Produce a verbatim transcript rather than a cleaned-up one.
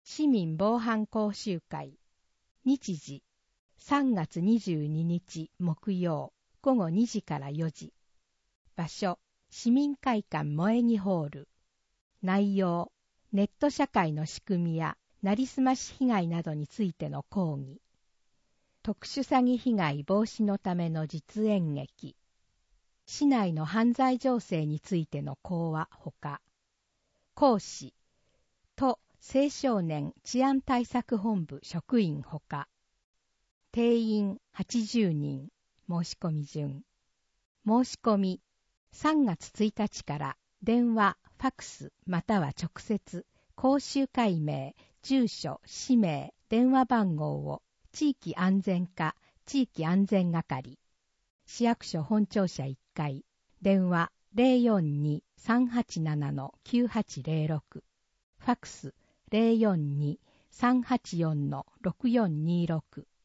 市民防犯講習会。日時、さんがつにじゅうににち木曜、午後にじからよじ。場所、市民会館萌木ホール。内容、ネット社会の仕組みやなりすまし被害などについての講義。特殊詐欺被害防止のための実演劇。市内の犯罪情勢についての講話ほか。講師、都青少年治安対策本部職員ほか。定員はちじゅうにん。申し込み順。申し込み、さんがつついたちから電話、ファクスまたは直接、講習会名、住所、氏名、電話番号を地域安全課、地域安全係。市役所本庁舎いっかい、電話 ゼロよんに さんはちなな きゅうはちゼロろく。ファクス ゼロよんに さんはちよん ろくよんにろく。